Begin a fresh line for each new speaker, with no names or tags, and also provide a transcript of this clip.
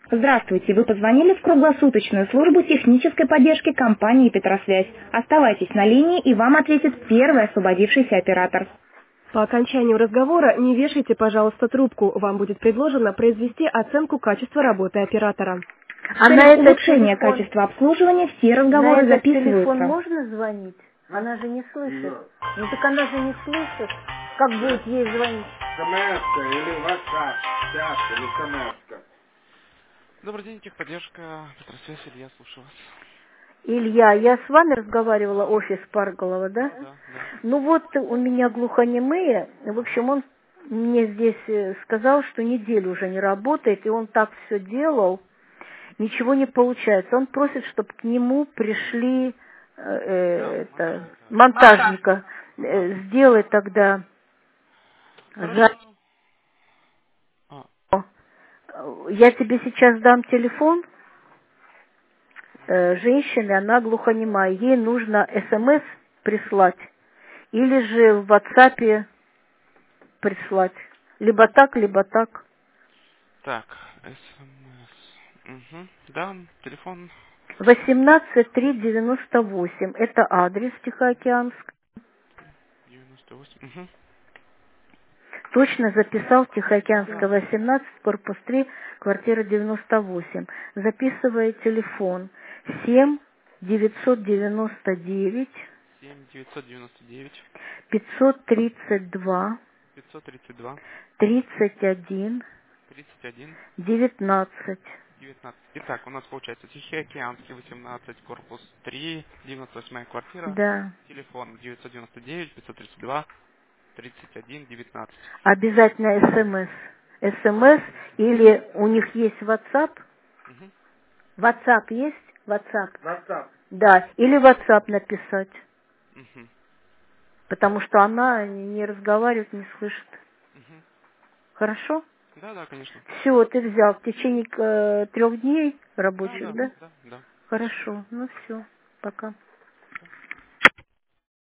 Здравствуйте, вы позвонили в круглосуточную службу технической поддержки компании «Петросвязь». Оставайтесь на линии, и вам ответит первый освободившийся оператор. По окончанию разговора не вешайте, пожалуйста, трубку. Вам будет предложено произвести оценку качества работы оператора.
А
С
на
целью
этот
улучшения
телефон,
качества обслуживания все
на
разговоры
этот телефон
записываются.
можно звонить? Она же не слышит. Ну так она же не слышит. Как будет ей звонить?
СМС или WhatsApp, чат или СМС.
Добрый день, техподдержка. Петросвязь, Илья, слушаю вас.
Илья, я с вами разговаривала, офис Парголова, да?
Да.
Ну вот у меня глухонемые, в общем, он мне здесь сказал, что неделю уже не работает, и он так все делал, ничего не получается. Он просит, чтобы к нему пришли монтажника. Сделай тогда
Хорошо. А,
Я тебе сейчас дам телефон женщины, она глухонемая. Ей нужно СМС прислать или же в WhatsApp прислать. Либо так, либо так.
так, СМС. Угу. Да, телефон
18398. Это адрес Тихоокеанск.
98. Угу.
Точно записал Тихоокеанская 18, корпус 3, квартира 98. Записывая телефон 7 999
7 999
532
532
31
31
19.
19. Итак, у нас получается Тихоокеанский 18, корпус 3, 98 квартира,
Да.
телефон 999 532 31 19.
Обязательно СМС. СМС или у них есть WhatsApp.
Угу.
WhatsApp есть? WhatsApp.
WhatsApp.
Да. Или WhatsApp написать.
Угу.
Потому что она не разговаривает, не слышит.
Угу.
Хорошо?
Да, конечно.
Все, ты взял в течение 3 дней рабочих, да?
Да.
Хорошо. Ну все. Пока.